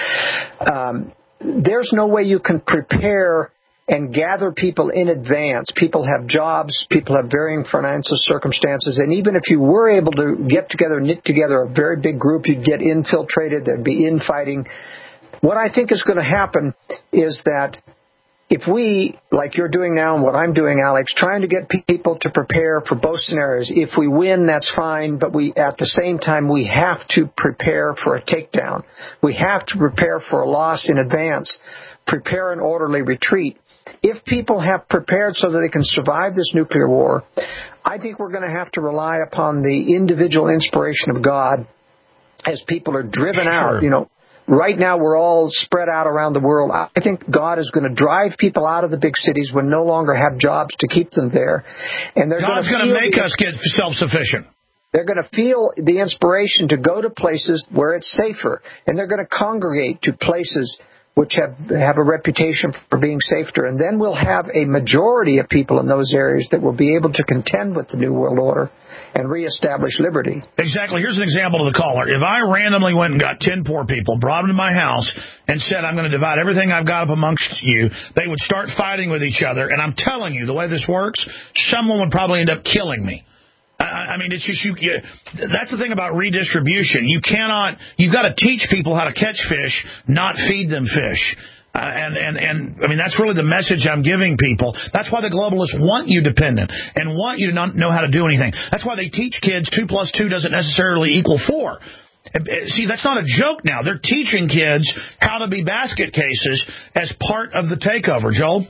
that. There's no way you can prepare and gather people in advance. People have jobs. People have varying financial circumstances. And even if you were able to get together, knit together a very big group, you'd get infiltrated. There'd be infighting. What I think is going to happen is that if we, like you're doing now and what I'm doing, Alex, trying to get people to prepare for both scenarios. If we win, that's fine, but at the same time, we have to prepare for a takedown. We have to prepare for a loss in advance, prepare an orderly retreat. If people have prepared so that they can survive this nuclear war, I think we're going to have to rely upon the individual inspiration of God as people are driven out, you know. Right now, we're all spread out around the world. I think God is going to drive people out of the big cities when no longer have jobs to keep them there. And
God's going to make us get self-sufficient.
They're going to feel the inspiration to go to places where it's safer. And they're going to congregate to places which have a reputation for being safer. And then we'll have a majority of people in those areas that will be able to contend with the New World Order and reestablish liberty.
Exactly. Here's an example to the caller. If I randomly went and got 10 poor people, brought them to my house, and said, I'm going to divide everything I've got up amongst you, they would start fighting with each other. And I'm telling you, the way this works, someone would probably end up killing me. I mean, it's just that's the thing about redistribution. You've got to teach people how to catch fish, not feed them fish. And I mean, that's really the message I'm giving people. That's why the globalists want you dependent and want you to not know how to do anything. That's why they teach kids 2 + 2 doesn't necessarily equal 4. See, that's not a joke now. They're teaching kids how to be basket cases as part of the takeover. Joel?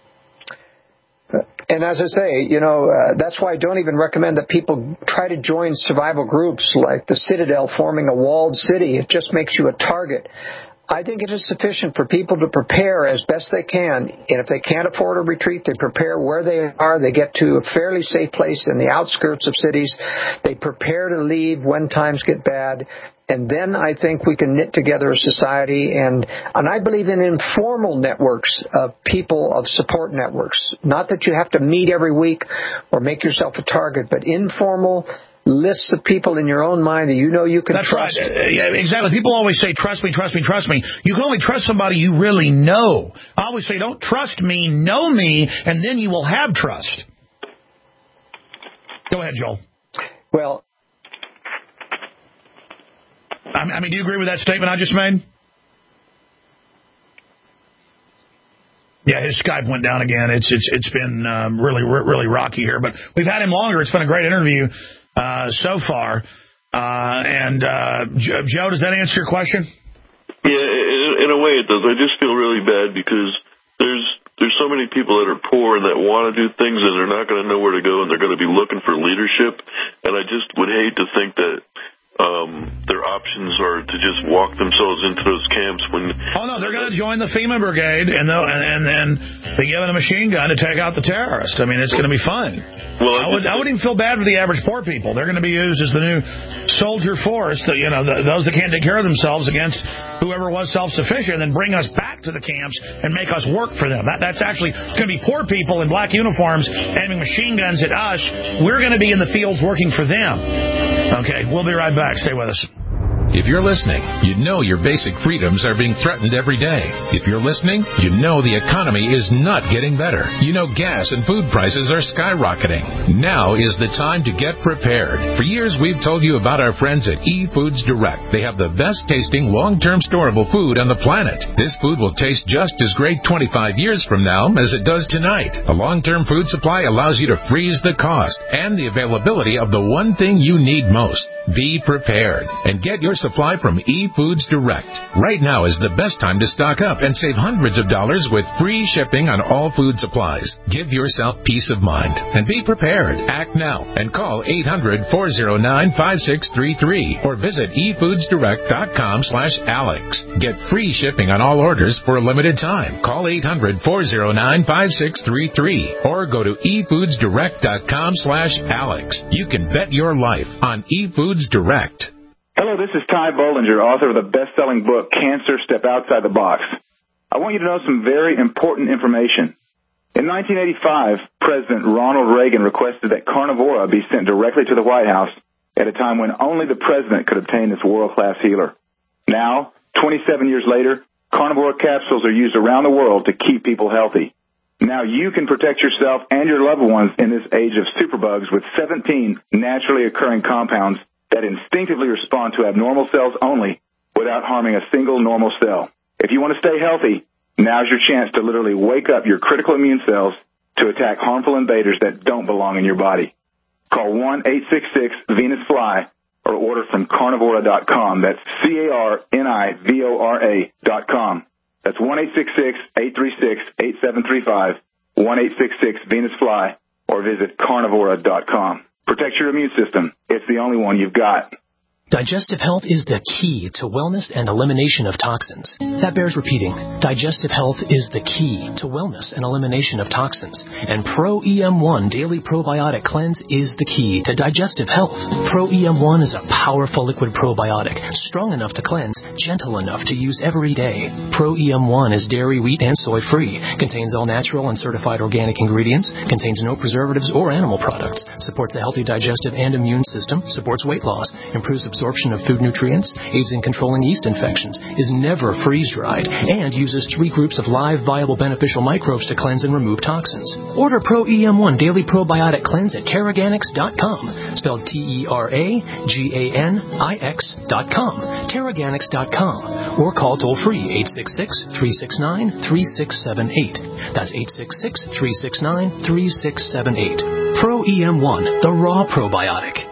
And as I say, you know, that's why I don't even recommend that people try to join survival groups like the Citadel forming a walled city. It just makes you a target. I think it is sufficient for people to prepare as best they can. And if they can't afford a retreat, they prepare where they are. They get to a fairly safe place in the outskirts of cities. They prepare to leave when times get bad. And then I think we can knit together a society. And I believe in informal networks of people, of support networks. Not that you have to meet every week or make yourself a target, but informal lists of people in your own mind that you know you can trust.
That's right. Yeah, exactly. People always say, trust me, trust me, trust me. You can only trust somebody you really know. I always say, don't trust me, know me, and then you will have trust. Go ahead, Joel.
Well,
I mean, do you agree with that statement I just made? Yeah, his Skype went down again. It's been really rocky here, but we've had him longer. It's been a great interview so far. Joe, does that answer your question?
Yeah, in a way it does. I just feel really bad because there's so many people that are poor and that want to do things and they're not going to know where to go and they're going to be looking for leadership. And I just would hate to think that their options are to just walk themselves into those camps when...
Oh, no, they're going to join the FEMA brigade and then be given a machine gun to take out the terrorist. I mean, it's going to be fun. Well, I wouldn't even feel bad for the average poor people. They're going to be used as the new soldier force, those that can't take care of themselves against whoever was self-sufficient, and then bring us back to the camps and make us work for them. That's actually going to be poor people in black uniforms aiming machine guns at us. We're going to be in the fields working for them. Okay, we'll be right back. Stay with us.
If you're listening, you know your basic freedoms are being threatened every day. If you're listening, you know the economy is not getting better. You know gas and food prices are skyrocketing. Now is the time to get prepared. For years, we've told you about our friends at eFoods Direct. They have the best tasting, long-term storable food on the planet. This food will taste just as great 25 years from now as it does tonight. A long-term food supply allows you to freeze the cost and the availability of the one thing you need most. Be prepared and get your supply from eFoods Direct. Right now is the best time to stock up and save hundreds of dollars with free shipping on all food supplies. Give yourself peace of mind and be prepared. Act now and call 800-409-5633 or visit efoodsdirect.com/Alex. Get free shipping on all orders for a limited time. Call 800-409-5633 or go to efoodsdirect.com/Alex. You can bet your life on eFoods Direct.
Hello, this is Ty Bollinger, author of the best-selling book, Cancer, Step Outside the Box. I want you to know some very important information. In 1985, President Ronald Reagan requested that Carnivora be sent directly to the White House at a time when only the president could obtain this world-class healer. Now, 27 years later, Carnivora capsules are used around the world to keep people healthy. Now you can protect yourself and your loved ones in this age of superbugs with 17 naturally occurring compounds that instinctively respond to abnormal cells only without harming a single normal cell. If you want to stay healthy, now's your chance to literally wake up your critical immune cells to attack harmful invaders that don't belong in your body. Call 1-866-VENUS-FLY or order from carnivora.com. That's carnivora.com. That's 1-866-836-8735, 1-866-VENUS-FLY, or visit carnivora.com. Protect your immune system. It's the only one you've got.
Digestive health is the key to wellness and elimination of toxins. That bears repeating. Digestive health is the key to wellness and elimination of toxins. And Pro EM1 Daily Probiotic Cleanse is the key to digestive health. Pro EM1 is a powerful liquid probiotic, strong enough to cleanse, gentle enough to use every day. Pro EM1 is dairy, wheat, and soy-free, contains all natural and certified organic ingredients, contains no preservatives or animal products, supports a healthy digestive and immune system, supports weight loss, improves absorption of food nutrients, aids in controlling yeast infections, is never freeze-dried, and uses 3 groups of live, viable, beneficial microbes to cleanse and remove toxins. Order Pro EM1 Daily Probiotic Cleanse at Teraganix.com, spelled TERAGANIX.com, Teraganix.com, or call toll-free 866-369-3678. That's 866-369-3678. Pro EM1, the raw probiotic.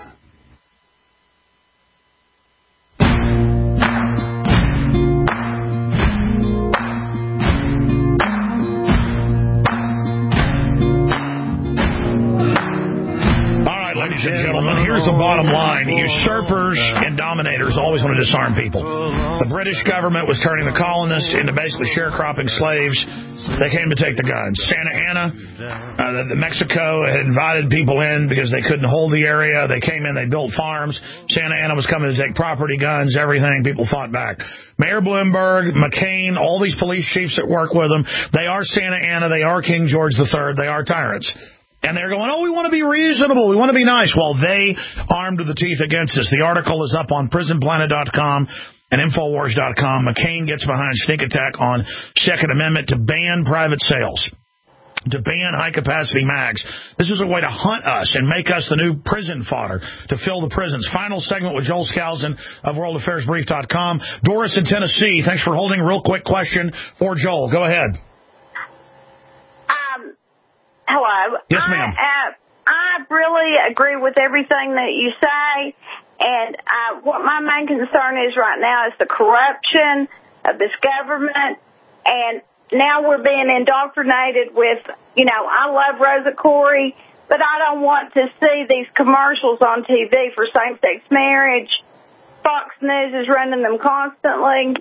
ladies and gentlemen, here's the bottom line. Usurpers and dominators always want to disarm people. The British government was turning the colonists into basically sharecropping slaves. They came to take the guns. Santa Ana, Mexico had invited people in because they couldn't hold the area. They came in, they built farms. Santa Ana was coming to take property, guns, everything. People fought back. Mayor Bloomberg, McCain, all these police chiefs that work with them, they are Santa Ana, they are King George III, they are tyrants. And they're going, we want to be reasonable, we want to be nice. Well, they armed to the teeth against us. The article is up on prisonplanet.com and Infowars.com. McCain gets behind sneak attack on Second Amendment to ban private sales, to ban high-capacity mags. This is a way to hunt us and make us the new prison fodder to fill the prisons. Final segment with Joel Skousen of WorldAffairsBrief.com. Doris in Tennessee, thanks for holding. Real quick question for Joel. Go ahead.
Hello.
Yes, ma'am.
I really agree with everything that you say, and what my main concern is right now is the corruption of this government, and now we're being indoctrinated with, I love Rosa Corey, but I don't want to see these commercials on TV for same-sex marriage. Fox News is running them constantly.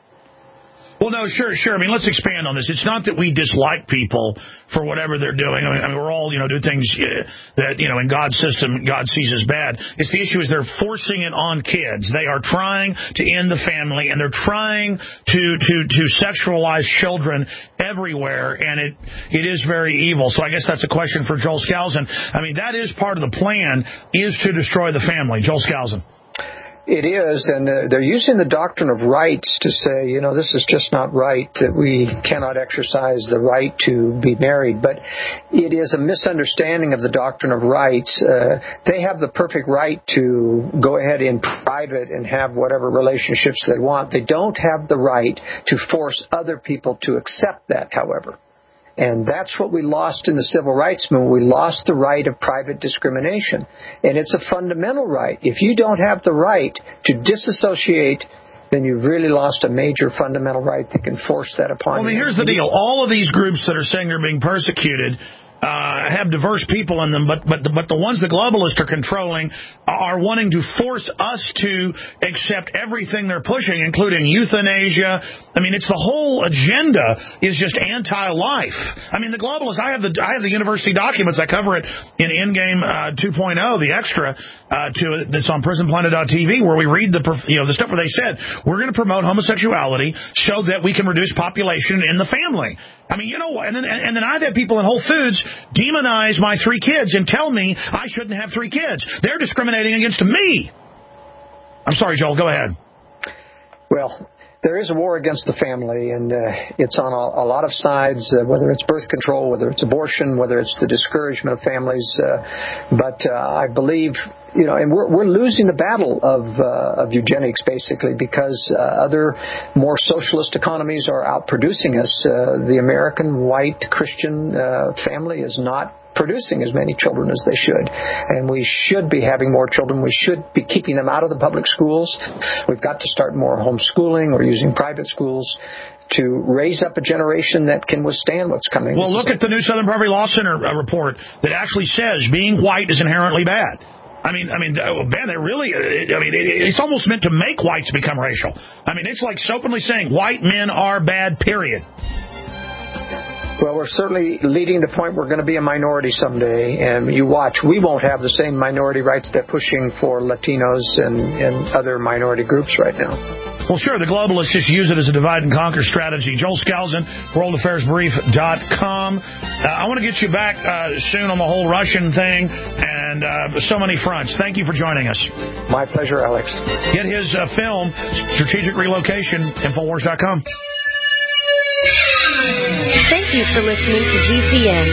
Well, no, sure. I mean, let's expand on this. It's not that we dislike people for whatever they're doing. I mean, we're all, do things that, in God's system, God sees as bad. It's the issue is they're forcing it on kids. They are trying to end the family, and they're trying to sexualize children everywhere, and it is very evil. So I guess that's a question for Joel Skousen. I mean, that is part of the plan, is to destroy the family. Joel Skousen.
It is, and they're using the doctrine of rights to say, this is just not right, that we cannot exercise the right to be married. But it is a misunderstanding of the doctrine of rights. They have the perfect right to go ahead in private and have whatever relationships they want. They don't have the right to force other people to accept that, however. And that's what we lost in the civil rights movement. We lost the right of private discrimination. And it's a fundamental right. If you don't have the right to disassociate, then you've really lost a major fundamental right that can force that upon you.
Well, here's the deal. All of these groups that are saying they're being persecuted have diverse people in them, but the ones the globalists are controlling are wanting to force us to accept everything they're pushing, including euthanasia. I mean, it's the whole agenda is just anti-life. I mean, the globalists. I have the university documents. I cover it in Endgame 2.0, the extra that's on PrisonPlanet.tv, where we read the stuff where they said we're going to promote homosexuality so that we can reduce population in the family. I mean, and then I've had people in Whole Foods demonize my 3 kids and tell me I shouldn't have 3 kids. They're discriminating against me. I'm sorry, Joel, go ahead.
Well, there is a war against the family, and it's on a lot of sides, whether it's birth control, whether it's abortion, whether it's the discouragement of families. But I believe, and we're losing the battle of eugenics, basically, because other more socialist economies are outproducing us. The American white Christian family is not producing as many children as they should. And we should be having more children. We should be keeping them out of the public schools. We've got to start more homeschooling or using private schools to raise up a generation that can withstand what's coming.
Well, look at the new Southern Poverty Law Center report that actually says being white is inherently bad. I mean, man, it's almost meant to make whites become racial. I mean, it's like openly saying white men are bad, period.
Well, we're certainly leading to the point we're going to be a minority someday. And you watch, we won't have the same minority rights they're pushing for Latinos and other minority groups right now.
Well, sure, the globalists just use it as a divide-and-conquer strategy. Joel Skousen, WorldAffairsBrief.com. I want to get you back soon on the whole Russian thing and so many fronts. Thank you for joining us.
My pleasure, Alex.
Get his film, Strategic Relocation, Infowars.com.
Thank you for listening to GCN.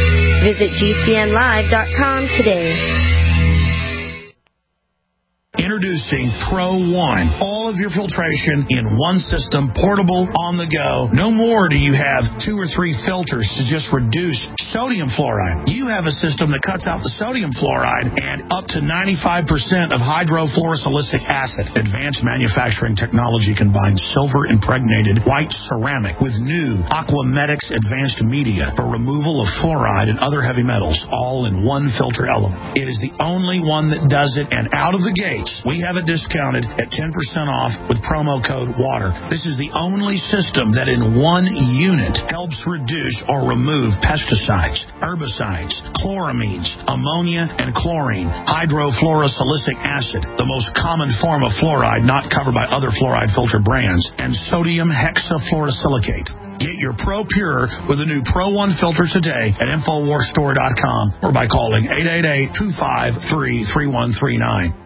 Visit GCNlive.com today.
Introducing Pro One. All of your filtration in one system, portable, on the go. No more do you have 2 or 3 filters to just reduce sodium fluoride. You have a system that cuts out the sodium fluoride and up to 95% of hydrofluorosilicic acid. Advanced manufacturing technology combines silver-impregnated white ceramic with new Aquamedics advanced media for removal of fluoride and other heavy metals, all in one filter element. It is the only one that does it, and out of the gates, we have it discounted at 10% off with promo code WATER. This is the only system that in one unit helps reduce or remove pesticides, herbicides, chloramines, ammonia, and chlorine, hydrofluorosilicic acid, the most common form of fluoride not covered by other fluoride filter brands, and sodium hexafluorosilicate. Get your Pro Pure with a new Pro One filter today at InfoWarsStore.com or by calling 888-253-3139.